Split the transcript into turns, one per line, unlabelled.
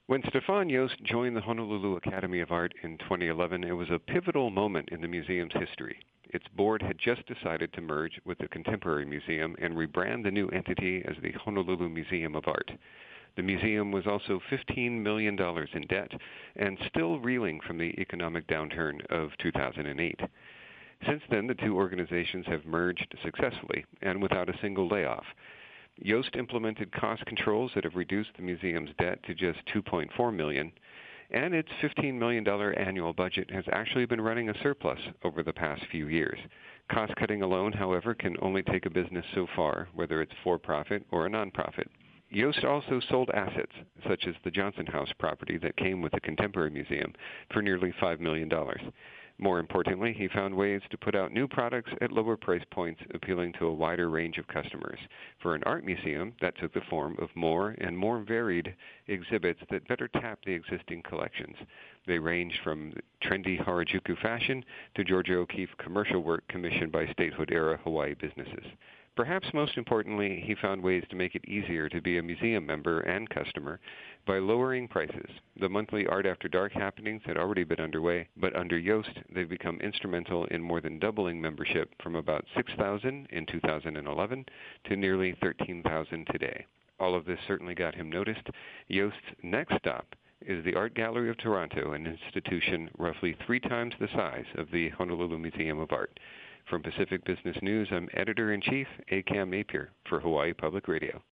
When Stefan Yost joined the Honolulu Academy of Art in 2011, it was a pivotal moment in the museum's history. Its board had just decided to merge with the Contemporary Museum and rebrand the new entity as the Honolulu Museum of Art. The museum was also $15 million in debt and still reeling from the economic downturn of 2008. Since then, the two organizations have merged successfully and without a single layoff. Yost implemented cost controls that have reduced the museum's debt to just $2.4 million, and its $15 million annual budget has actually been running a surplus over the past few years. Cost-cutting alone, however, can only take a business so far, whether it's for-profit or a nonprofit. Yost also sold assets, such as the Johnson House property that came with the Contemporary Museum, for nearly $5 million. More importantly, he found ways to put out new products at lower price points, appealing to a wider range of customers. For an art museum, that took the form of more and more varied exhibits that better tap the existing collections. They range from trendy Harajuku fashion to Georgia O'Keeffe commercial work commissioned by statehood-era Hawaii businesses. Perhaps most importantly, he found ways to make it easier to be a museum member and customer by lowering prices. The monthly Art After Dark happenings had already been underway, but under Yost, they've become instrumental in more than doubling membership from about 6,000 in 2011 to nearly 13,000 today. All of this certainly got him noticed. Yost's next stop is the Art Gallery of Toronto, an institution roughly 3 times the size of the Honolulu Museum of Art. From Pacific Business News, I'm Editor-in-Chief, Cam Napier, for Hawaii Public Radio.